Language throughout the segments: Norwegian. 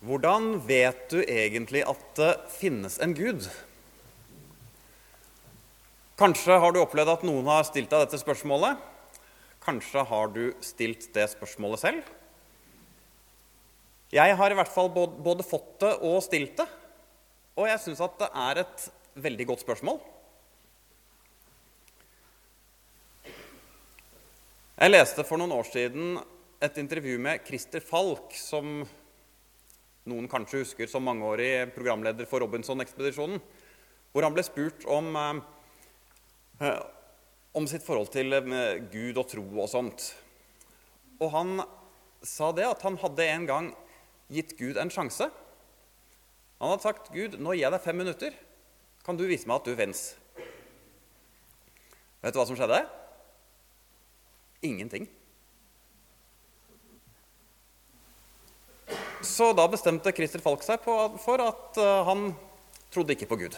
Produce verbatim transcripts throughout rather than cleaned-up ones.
Hvordan vet du egentlig at det finnes en Gud? Kanskje har du opplevd at noen har stilt deg dette spørsmålet. Kanskje har du stilt det spørsmålet selv. Jeg har i hvert fall både fått det og stilt det, og jeg synes at det er et veldig godt spørsmål. Jeg leste for noen år siden et intervju med Christer Falk, som noen kanskje husker som mangeårig programleder for Robinson-ekspedisjonen, hvor han ble spurt om, eh, om sitt forhold til eh, Gud og tro og sånt. Og han sa det at han hadde en gang gitt Gud en sjanse. Han hadde sagt, Gud, nå gir jeg deg fem minutter. Kan du vise meg at du finnes? Vet du hva som skjedde? Ingenting. Så da bestemte Christer Falk seg på, for at uh, han trodde ikke på Gud.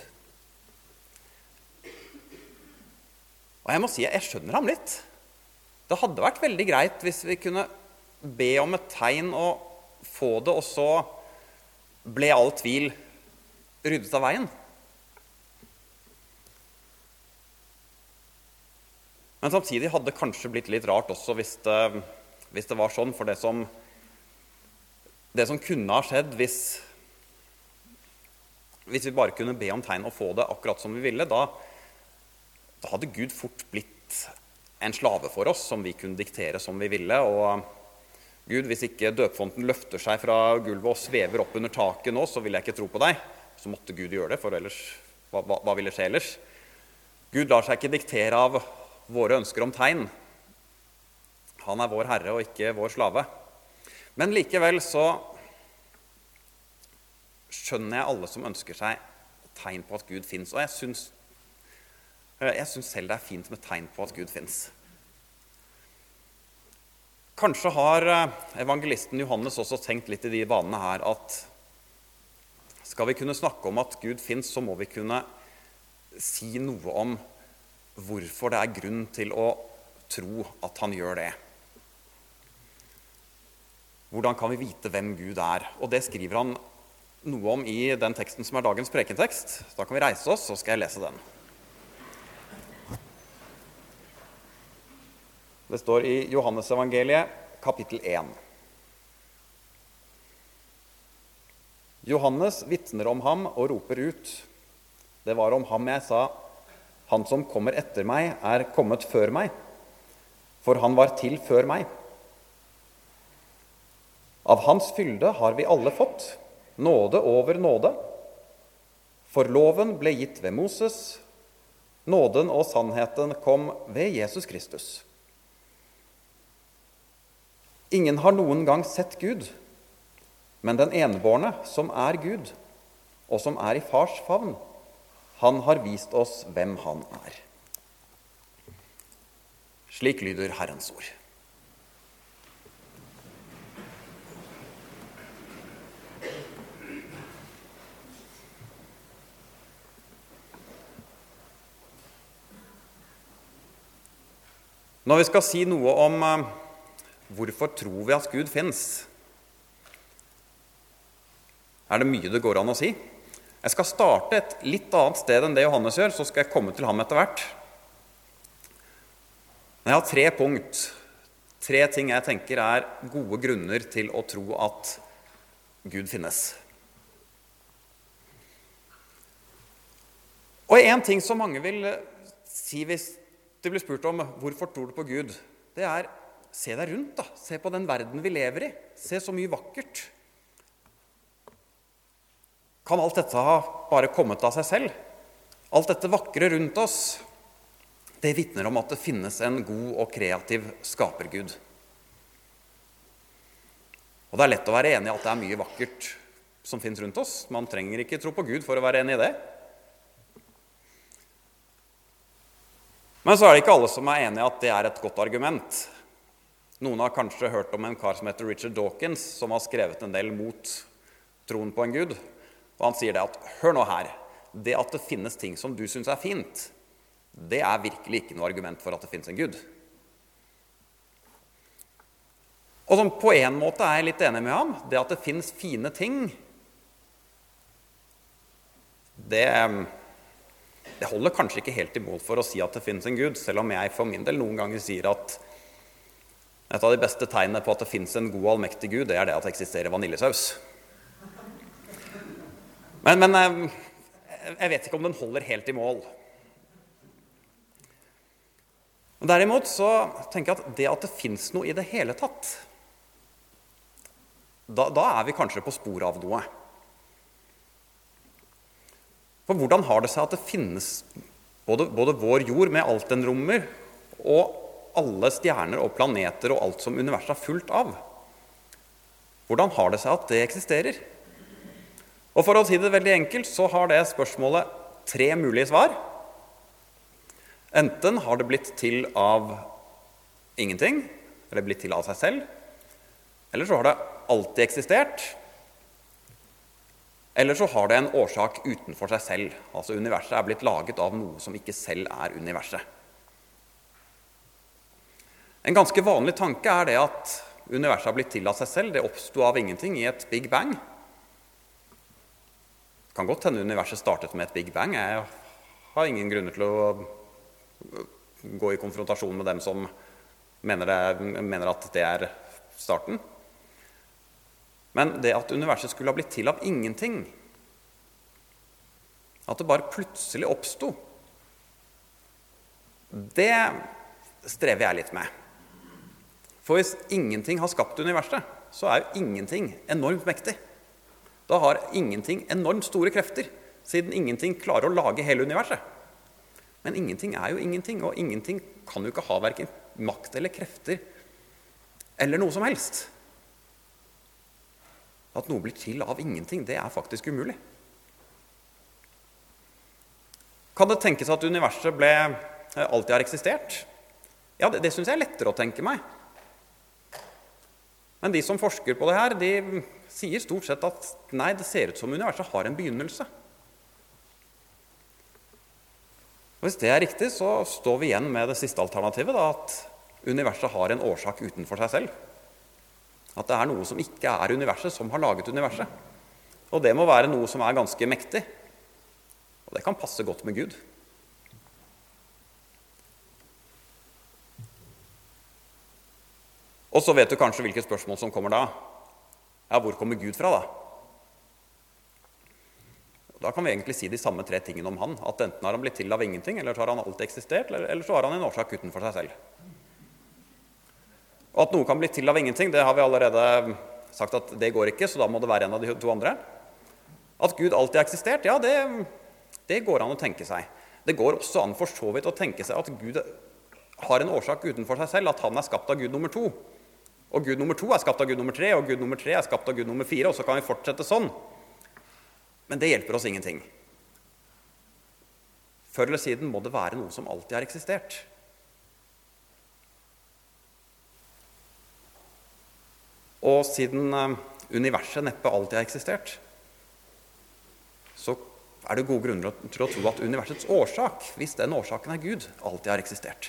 Og jeg må si, jeg skjønner ham litt. Det hadde vært veldig greit hvis vi kunne be om et tegn og få det, og så ble all tvil ryddet av veien. Men samtidig hadde det kanskje blitt litt rart også hvis det, hvis det var sånn, for det som Det som kunne ha skjedd hvis, hvis vi bare kunne be om tegn og få det akkurat som vi ville, da, da hadde Gud fort blitt en slave for oss som vi kunne diktere som vi ville. Og Gud, hvis ikke døpfonten løfter seg fra gulvet og svever opp under taket nå, så vil jeg ikke tro på deg. Så måtte Gud gjøre det, for ellers, hva, hva, hva ville skje ellers? Gud lar seg ikke diktere av våre ønsker om tegn. Han er vår herre og ikke vår slave. Men likevel så skjønner jeg alle som ønsker seg tegn på at Gud finnes. Og jeg synes, jeg synes selv det er fint med tegn på at Gud finnes. Kanskje har evangelisten Johannes også tenkt litt i de banene her at skal vi kunne snakke om at Gud finnes, så må vi kunne si noe om hvorfor det er grunn til å tro at han gjør det. Hvordan kan vi vite hvem Gud er? Og det skriver han noe om i den teksten som er dagens prekentekst. Da kan vi reise oss, så skal jeg lese den. Det står i Johannes evangeliet, kapittel én. Johannes vitner om ham og roper ut. Det var om ham jeg sa, han som kommer etter meg er kommet før meg, for han var til før meg. Av hans fylde har vi alle fått, nåde over nåde. For loven ble gitt ved Moses, nåden og sannheten kom ved Jesus Kristus. Ingen har noen gang sett Gud, men den enbårne som er Gud, og som er i fars favn, han har vist oss hvem han er. Slik lyder Herrens ord. Når vi skal si noe om uh, hvorfor tror vi at Gud finnes, er det mye det går an å si. Jeg skal starte et litt annet sted enn det Johannes gjør, så skal jeg komme til ham etter hvert. Men jeg har tre punkt, tre ting jeg tenker er gode grunner til å tro at Gud finnes. Og en ting som mange vil si hvis det blir spurt om hvorfor tror du på Gud, det er se deg rundt da, se på den verden vi lever i, se så mye vakkert. Kan alt dette ha bare kommet av seg selv? Alt dette vakre rundt oss, det vitner om at det finnes en god og kreativ skapergud. Og det er lett å være enig i at det er mye vakkert som finnes rundt oss. Man trenger ikke tro på Gud for å være enig i det. Men så er det ikke alle som er enige i at det er et godt argument. Noen har kanskje hørt om en kar som heter Richard Dawkins, som har skrevet en del mot troen på en Gud. Og han sier det at, hør nå her, det at det finnes ting som du synes er fint, det er virkelig ikke noe argument for at det finnes en Gud. Og som på en måte er jeg litt enig med ham. Det at det finnes fine ting, det, det holder kanskje ikke helt i mål for å si at det finnes en Gud, selv om jeg for min del noen ganger sier at et av de beste tegnene på at det finnes en god og allmektig Gud, det er det at det eksisterer vaniljesaus. Men, men jeg vet ikke om den holder helt i mål. Derimot så tenker jeg at det at det finnes noe i det hele tatt, da, da er vi kanskje på spor av noe. For hvordan har det seg at det finnes både, både vår jord med alt den rommer, og alle stjerner og planeter og alt som universet er fullt av? Hvordan har det seg at det eksisterer? Og for å si det veldig enkelt, så har det spørsmålet tre mulige svar. Enten har det blitt til av ingenting, eller blitt til av seg selv, eller så har det alltid eksistert, eller så har det en årsak utenfor seg selv. Altså universet er blitt laget av noe som ikke selv er universet. En ganske vanlig tanke er det at universet har blitt til av seg selv. Det oppstod av ingenting i et Big Bang. Det kan godt hende universet startet med et Big Bang. Jeg har ingen grunner til å gå i konfrontasjon med dem som mener, det, mener at det er starten. Men det at universet skulle ha blitt til av ingenting, at det bare plutselig oppstod, det strever jeg litt med. For hvis ingenting har skapt universet, så er jo ingenting enormt mektig. Da har ingenting enormt store krefter, siden ingenting klarer å lage hele universet. Men ingenting er jo ingenting, og ingenting kan jo ikke ha hverken makt eller krefter, eller noe som helst. At noe blir til av ingenting, det er faktisk umulig. Kan det tenkes at universet ble, alltid har eksistert? Ja, det, det synes jeg er lettere å tenke meg. Men de som forsker på det her, de sier stort sett at nei, det ser ut som universet har en begynnelse. Og hvis det er riktig, så står vi igjen med det siste alternativet, da, at universet har en årsak utenfor seg selv. At det er noe som ikke er universet, som har laget universet. Og det må være noe som er ganske mektig. Og det kan passe godt med Gud. Og så vet du kanskje hvilke spørsmål som kommer da. Ja, hvor kommer Gud fra da? Da kan vi egentlig si de samme tre tingene om han. At enten har han blitt til av ingenting, eller så har han alltid eksistert, eller så har han en årsak utenfor seg selv. Og at noe kan bli til av ingenting, det har vi allerede sagt at det går ikke, så da må det være en av de to andre. At Gud alltid har eksistert, ja, det, det går an å tenke seg. Det går også an for så vidt å tenke seg at Gud har en årsak utenfor seg selv, at han er skapt av Gud nummer to. Og Gud nummer to er skapt av Gud nummer tre, og Gud nummer tre er skapt av Gud nummer fire, og så kan vi fortsette sånn. Men det hjelper oss ingenting. Før eller siden må det være noe som alltid har eksistert. Og siden universet neppe alltid har eksistert, så er det gode grunner til å tro at universets årsak, hvis den årsaken er Gud, alltid har eksistert.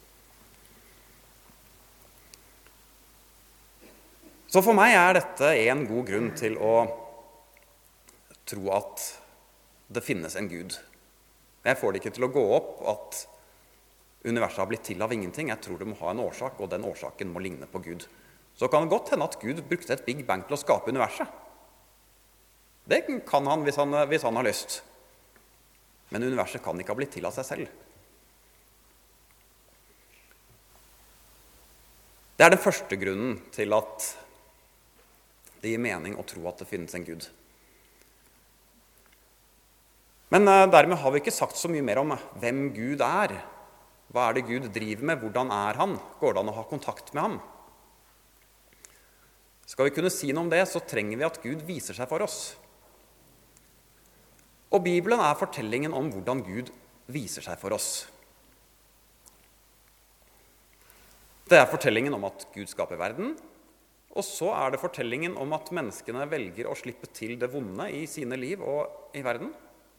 Så for meg er dette en god grunn til å tro at det finnes en Gud. Jeg får det ikke til å gå opp at universet har blitt til av ingenting. Jeg tror det må ha en årsak, og den årsaken må ligne på Gud. Så kan det godt hende at Gud brukte et Big Bang til å skape universet. Det kan han hvis han, hvis han har lyst. Men universet kan ikke ha blitt til av seg selv. Det er den første grunnen til at det gir mening å tro at det finnes en Gud. Men dermed har vi ikke sagt så mye mer om hvem Gud er. Hva er det Gud driver med? Hvordan er han? Går det an å ha kontakt med ham? Skal vi kunne si noe om det, så trenger vi at Gud viser seg for oss. Og Bibelen er fortellingen om hvordan Gud viser seg for oss. Det er fortellingen om at Gud skaper verden, og så er det fortellingen om at menneskene velger å slippe til det vonde i sine liv og i verden.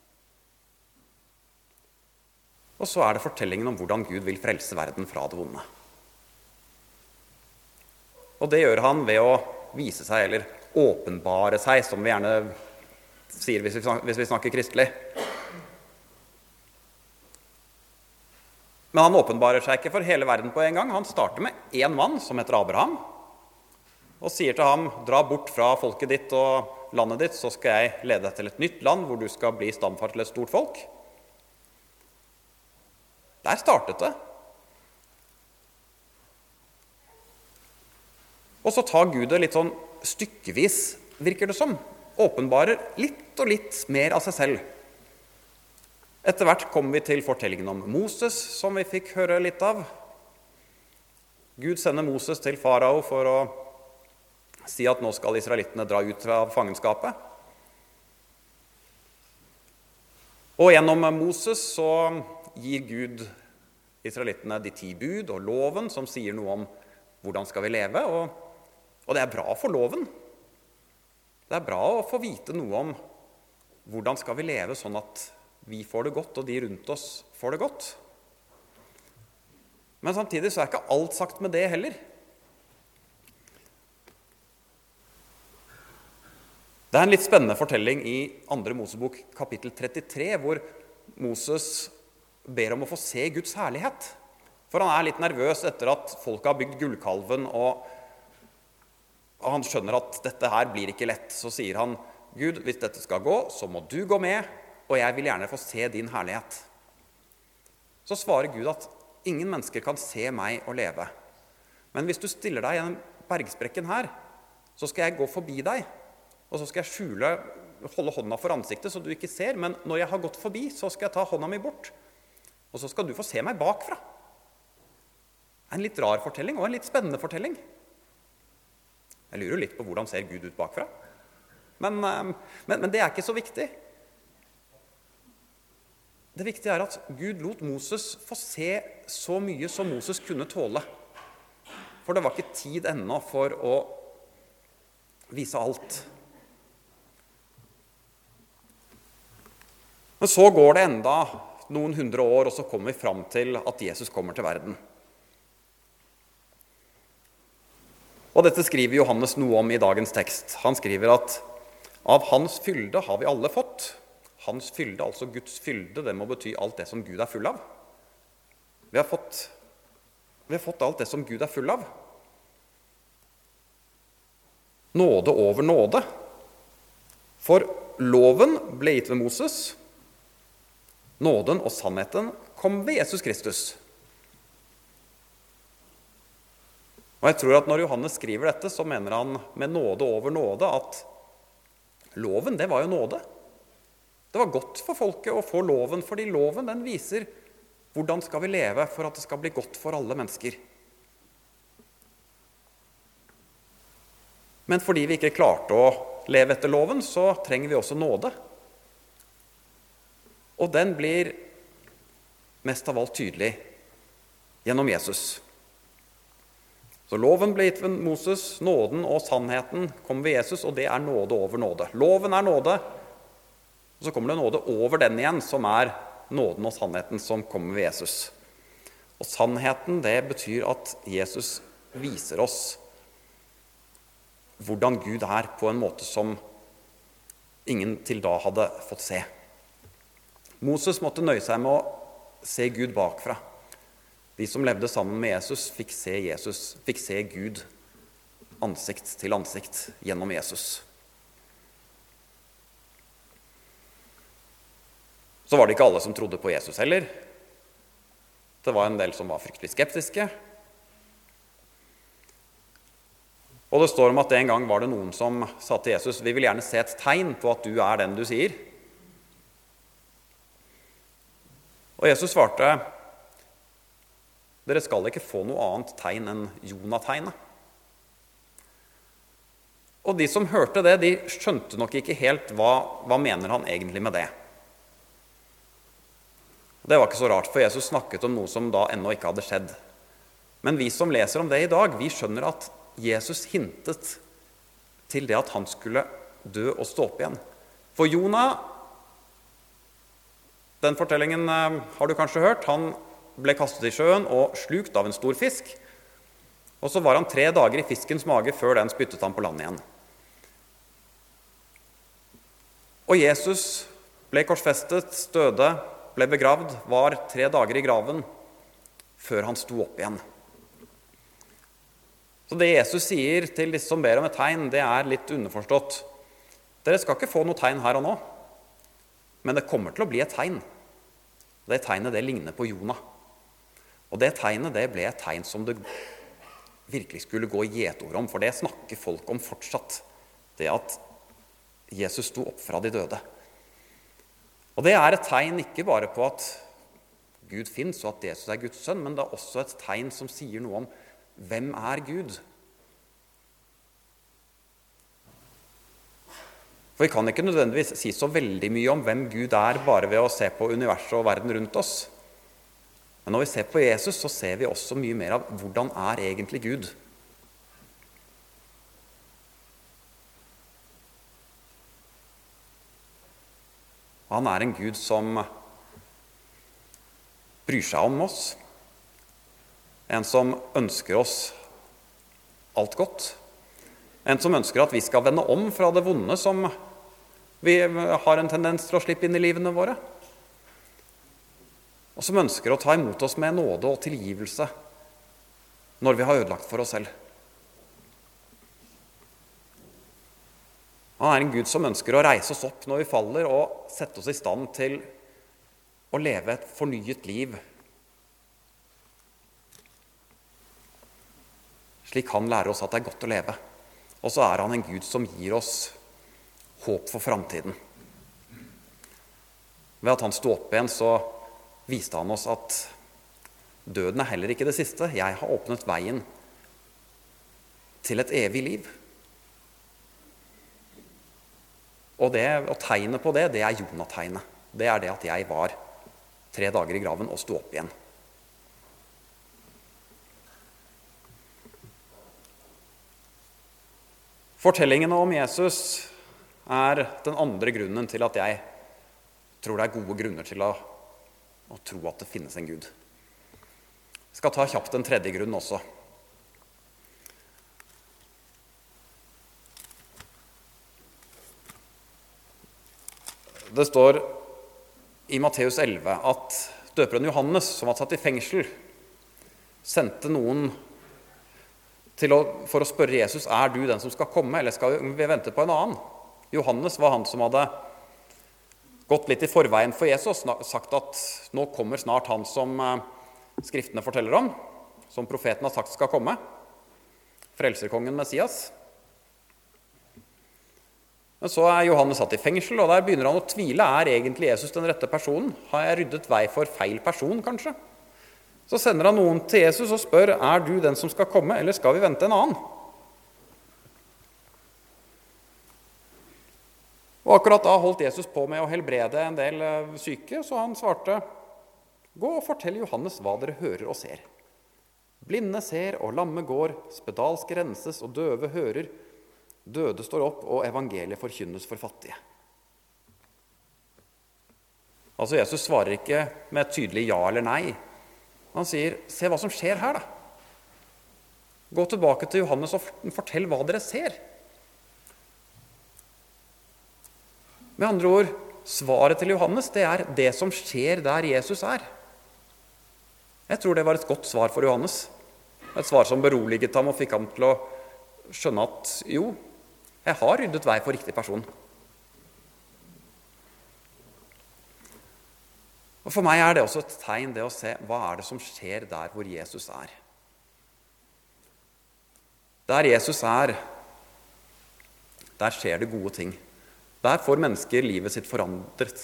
Og så er det fortellingen om hvordan Gud vil frelse verden fra det vonde. Og det gjør han ved å vise seg, eller åpenbare seg, som vi gjerne sier hvis vi snakker, hvis vi snakker kristelig. Men han åpenbarer seg ikke for hele verden på en gang. Han starter med en mann som heter Abraham, og sier til ham, dra bort fra folket ditt og landet ditt, så skal jeg lede deg til et nytt land, hvor du skal bli stamfar til et stort folk. Der startet det. Og så tar Gud det litt sånn stykkevis, virker det som. Åpenbarer litt og litt mer av seg selv. Etter hvert kommer vi til fortellingen om Moses, som vi fikk høre litt av. Gud sender Moses til farao for å si at nå skal israelittene dra ut fra fangenskapet. Og gjennom Moses så gir Gud israelittene de ti bud og loven, som sier noe om hvordan skal vi leve, og, og det er bra for loven. Det er bra å få vite noe om hvordan skal vi leve sånn at vi får det godt, og de rundt oss får det godt. Men samtidig så er ikke alt sagt med det heller. Det er en litt spennende fortelling i andre Mosebok kapittel trettitre, hvor Moses ber om å få se Guds herlighet. For han er litt nervøs etter at folk har bygd gullkalven, og han skjønner at dette her blir ikke lett. Så sier han, Gud, hvis dette skal gå, så må du gå med, og jeg vil gjerne få se din herlighet. Så svarer Gud at ingen mennesker kan se meg og leve. Men hvis du stiller deg i den bergsprekken her, så skal jeg gå forbi deg, og så skal jeg skjule, holde hånda for ansiktet så du ikke ser, men når jeg har gått forbi, så skal jeg ta hånda mi bort, og så skal du få se meg bakfra. En litt rar fortelling, og en litt spennende fortelling. Jeg lurer litt på hvordan ser Gud ut bakfra. Men, men, men det er ikke så viktig. Det viktige er at Gud lot Moses få se så mye som Moses kunne tåle. For det var ikke tid ennå for å vise alt. Men så går det enda noen hundre år, og så kommer vi fram til at Jesus kommer til verden. Og dette skriver Johannes noe om i dagens tekst. Han skriver at av hans fylde har vi alle fått. Hans fylde, altså Guds fylde, det må bety alt det som Gud er full av. Vi har fått, vi har fått alt det som Gud er full av. Nåde over nåde. For loven ble gitt ved Moses. Nåden og sannheten kom ved Jesus Kristus. Og jeg tror at når Johannes skriver dette, så mener han med nåde over nåde at loven, det var jo nåde. Det var godt for folket å få loven, fordi loven den viser hvordan skal vi leve for at det skal bli godt for alle mennesker. Men fordi vi ikke klarte å leve etter loven, så trenger vi også nåde. Og den blir mest av alt tydelig gjennom Jesus. Så loven ble gitt ved Moses, nåden og sannheten kom ved Jesus, og det er nåde over nåde. Loven er nåde, og så kommer det nåde over den igjen, som er nåden og sannheten som kommer ved Jesus. Og sannheten, det betyr at Jesus viser oss hvordan Gud er på en måte som ingen til da hadde fått se. Moses måtte nøye seg med å se Gud bakfra. De som levde sammen med Jesus fikk se Jesus, fikk se Gud ansikt til ansikt gjennom Jesus. Så var det ikke alle som trodde på Jesus heller. Det var en del som var fryktelig skeptiske. Og det står om at en gang var det noen som sa til Jesus, vi vil gjerne se et tegn på at du er den du sier. Og Jesus svarte, dere skal ikke få noe annet tegn enn Jonah-tegnet. Og de som hørte det, de skjønte nok ikke helt hva, hva mener han egentlig med det. Det var ikke så rart, for Jesus snakket om noe som da ennå ikke hadde skjedd. Men vi som leser om det i dag, vi skjønner at Jesus hintet til det at han skulle dø og stå opp igjen. For Jonah, den fortellingen har du kanskje hørt, han ble kastet i sjøen og slukt av en stor fisk. Og så var han tre dager i fiskens mage før den spyttet han på land igjen. Og Jesus ble korsfestet, døde, ble begravd, var tre dager i graven før han sto opp igjen. Så det Jesus sier til disse som ber om et tegn, det er litt underforstått. Dere skal ikke få noe tegn her og nå, men det kommer til å bli et tegn. Det tegnet det ligner på Jona. Og det tegnet det ble et tegn som det virkelig skulle gå gjetord om, for det snakker folk om fortsatt, det at Jesus sto opp fra de døde. Og det er et tegn ikke bare på at Gud finnes og at Jesus er Guds sønn, men det er også et tegn som sier noe om hvem er Gud. For vi kan ikke nødvendigvis si så veldig mye om hvem Gud er bare ved å se på universet og verden rundt oss. Men når vi ser på Jesus, så ser vi også mye mer av hvordan er egentlig Gud. Han er en Gud som bryr seg om oss, en som ønsker oss alt godt, en som ønsker at vi skal vende om fra det vonde som vi har en tendens til å slippe inn i livene våre, og som ønsker å ta imot oss med nåde og tilgivelse når vi har ødelagt for oss selv. Han er en Gud som ønsker å reise oss opp når vi faller, og sette oss i stand til å leve et fornyet liv, slik han lærer oss at det er godt å leve. Og så er han en Gud som gir oss håp for framtiden. Ved at han sto opp igjen, så viste han oss at døden er heller ikke det siste. Jeg har åpnet veien til et evig liv. Og, det, og tegnet på det, det er Jona-tegnet. Det er det at jeg var tre dager i graven og sto opp igjen. Fortellingene om Jesus er den andre grunnen til at jeg tror det er gode grunner til å, å tro at det finnes en Gud. Jeg skal ta kjapt den tredje grunnen også. Det står i Matteus elleve at døperen Johannes, som var satt i fengsel, sendte noen til å, for å spørre Jesus, er du den som skal komme, eller skal vi vente på en annen? Johannes var han som hadde gått litt i forveien for Jesus, sagt at nå kommer snart han som skriftene forteller om, som profeten har sagt skal komme, frelserkongen Messias. Men så er Johannes satt i fengsel, og der begynner han å tvile. Er egentlig Jesus den rette personen? Har jeg ryddet vei for feil person, kanskje? Så sender han noen til Jesus og spør, er du den som skal komme, eller skal vi vente en annen? Og akkurat da holdt Jesus på med å helbrede en del syke, så han svarte, gå og fortell Johannes hva dere hører og ser. Blinde ser, og lamme går, spedalske renses, og døve hører, døde står opp, og evangeliet forkynnes for fattige. Altså, Jesus svarer ikke med et tydelig ja eller nei. Han sier, se hva som skjer her da. Gå tilbake til Johannes og fortell hva dere ser. Med andre ord, svaret til Johannes, det er det som skjer der Jesus er. Jeg tror det var et godt svar for Johannes. Et svar som beroliget ham og fikk ham til å skjønne at, jo, jeg har ryddet vei for riktig person. Og for meg er det også et tegn det å se hva er det som skjer der hvor Jesus er. Der Jesus er, der skjer det gode ting. Der får mennesker livet sitt forandret.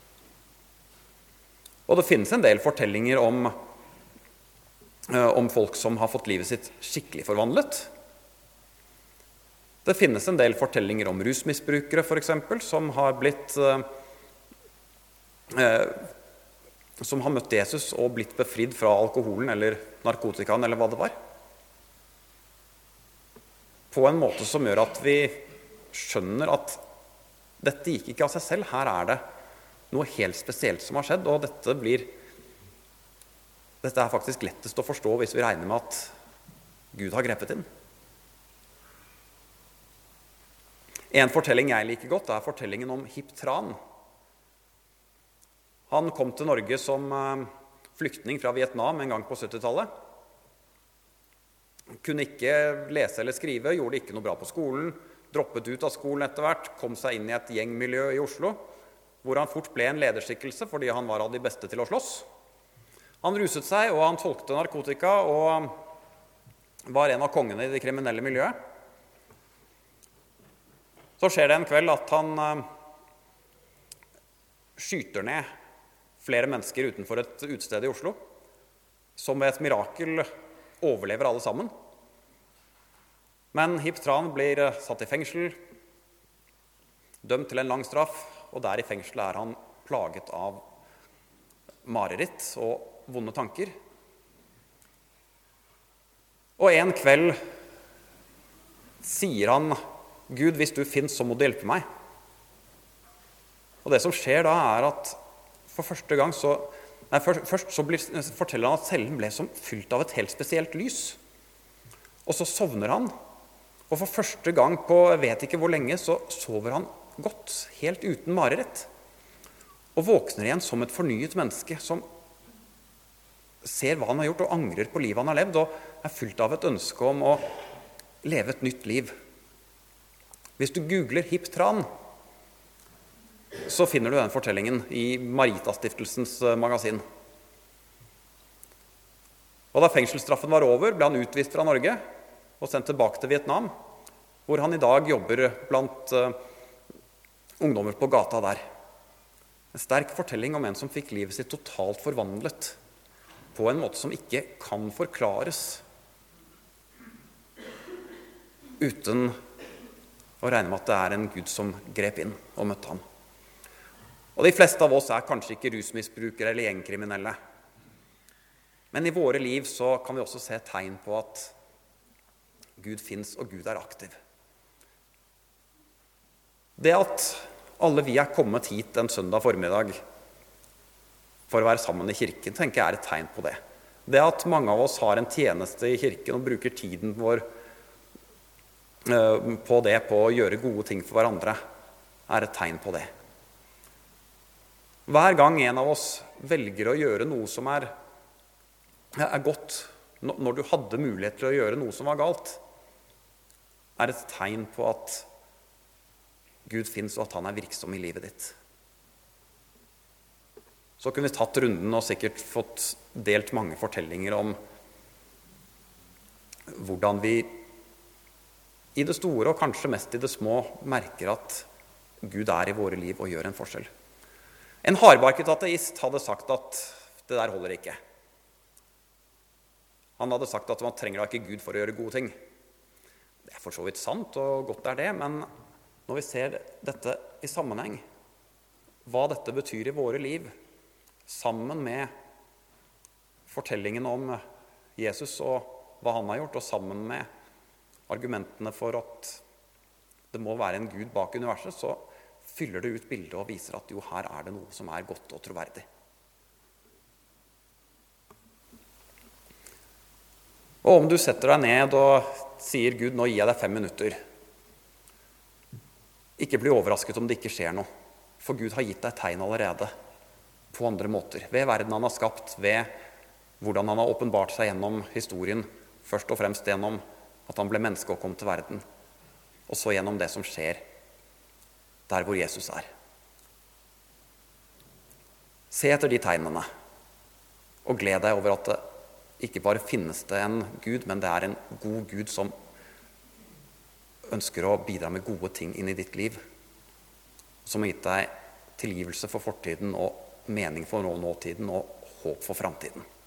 Og det finnes en del fortellinger om, om folk som har fått livet sitt skikkelig forvandlet. Det finnes en del fortellinger om rusmisbrukere, for eksempel, som har blitt eh, som har møtt Jesus og blitt befridd fra alkoholen eller narkotikaen eller hva det var. På en måte som gjør at vi skjønner at dette gikk ikke av seg selv. Her er det noe helt spesielt som har skjedd, og dette blir dette er faktisk lettest å forstå hvis vi regner med at Gud har grepet inn. En fortelling jeg liker godt, er fortellingen om Hip Tran. Han kom til Norge som flyktning fra Vietnam en gang på syttitallet. Kunne ikke lese eller skrive, gjorde ikke noe bra på skolen, droppet ut av skolen etter hvert, kom seg inn i et gjengmiljø i Oslo, hvor han fort ble en lederskikkelse fordi han var av de beste til å slåss. Han ruset seg, og han tolkte narkotika, og var en av kongene i det kriminelle miljøet. Så skjer det en kveld at han uh, skyter ned flere mennesker utenfor et utested i Oslo, som ved et mirakel overlever alle sammen. Men Hip Tran blir uh, satt i fengsel, dømt til en lang straff, og der i fengselet er han plaget av mareritt og vonde tanker. Og en kveld sier han: Gud, hvis du finnes, så må du hjelpe meg. Og det som skjer da, er at for første gang så, nei, først, først så blir, forteller han at cellen ble som fylt av et helt spesielt lys. Og så sovner han, og for første gang på jeg vet ikke hvor lenge, så sover han godt, helt uten mareritt. Og våkner igjen som et fornyet menneske, som ser hva han har gjort, og angrer på livet han har levd, og er fylt av et ønske om å leve et nytt liv. Hvis du googler Hip Tran, så finner du den fortellingen i Marita-stiftelsens magasin. Og da fengselsstraffen var over, ble han utvist fra Norge og sendt tilbake til Vietnam, hvor han i dag jobber blant uh, ungdommer på gata der. En sterk fortelling om en som fikk livet sitt totalt forvandlet på en måte som ikke kan forklares uten og regne med at det er en Gud som grep inn og møtte ham. Og de fleste av oss er kanskje ikke rusmisbrukere eller gjengkriminelle. Men i våre liv så kan vi også se tegn på at Gud finnes og Gud er aktiv. Det at alle vi er kommet hit en søndag formiddag for å være sammen i kirken, tenker jeg er et tegn på det. Det at mange av oss har en tjeneste i kirken og bruker tiden vår på det, på å gjøre gode ting for hverandre, er et tegn på det. Hver gang en av oss velger å gjøre noe som er, er godt, når du hadde mulighet til å gjøre noe som var galt, er et tegn på at Gud finnes og at han er virksom i livet ditt. Så kunne vi tatt runden og sikkert fått delt mange fortellinger om hvordan vi i det store og kanskje mest i det små merker at Gud er i våre liv og gjør en forskjell. En hardbarket ateist hadde sagt at det der holder ikke. Han hadde sagt at man trenger da ikke Gud for å gjøre gode ting. Det er for så vidt sant, og godt er det, men når vi ser dette i sammenheng, hva dette betyr i våre liv, sammen med fortellingen om Jesus og hva han har gjort, og sammen med argumentene for at det må være en Gud bak universet, så fyller det ut bildet og viser at jo, her er det noe som er godt og troverdig. Og om du setter deg ned og sier Gud, nå gir jeg deg fem minutter, ikke bli overrasket om det ikke skjer noe, for Gud har gitt deg tegn allerede på andre måter, ved verden han har skapt, ved hvordan han har åpenbart seg gjennom historien, først og fremst gjennom at han ble menneske og kom til verden, og så gjennom det som skjer der hvor Jesus er. Se etter de tegnene, og gled deg over at det ikke bare finnes det en Gud, men det er en god Gud som ønsker å bidra med gode ting inn i ditt liv, som har gitt deg tilgivelse for fortiden og mening for nåtiden og håp for framtiden.